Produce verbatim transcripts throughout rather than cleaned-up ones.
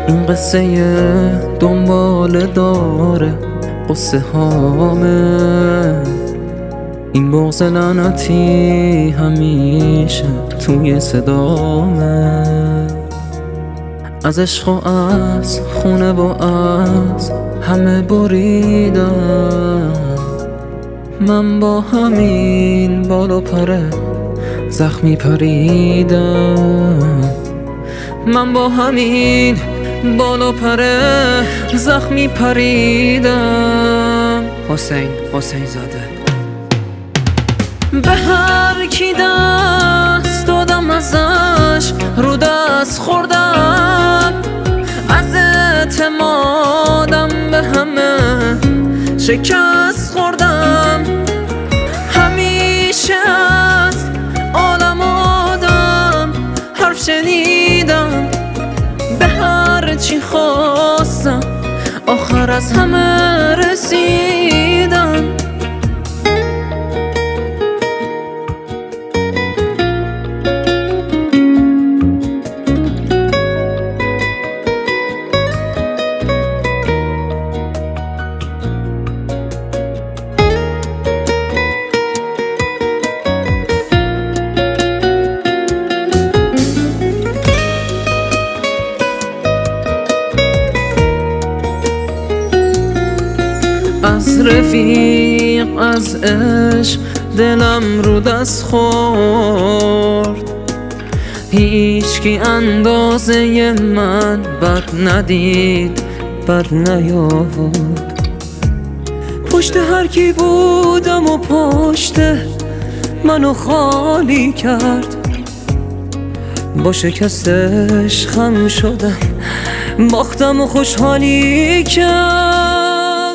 این قصه دنبال داره قصه هامه، این بغض لعنتی همیشه توی صدامه. از عشق و از خونه و از همه بریدم، من با همین بال و پر زخمی پریدم، من با همین بال و پر زخمی پریدم. حسین حسین زاده. به هر کی دست دادم ازش رو دست خوردم، از اعتمادم به همه شکست خوردم. همیشه از عالم آدم حرف شنیدم، به هر چی خواستم آخر از همه رسیدم. از رفیق از عشق دلم رو دست خورد، هیچکی اندازه من بد ندید بد نیاورد. پشت هر کی بودم و پشت منو خالی کرد، با شکستش خم شدم باختم و خوشحالی کرد.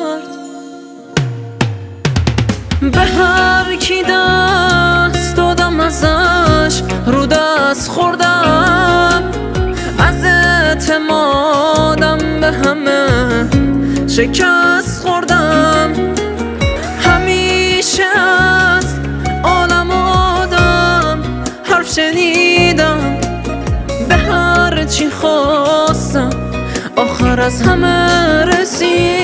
به هر کی دست دادم ازش رو دست خوردم، از اعتمادم به همه شکست خوردم. همیشه از عالم آدم حرف شنیدم، به هر چی خواستم آخر از همه رسیدم.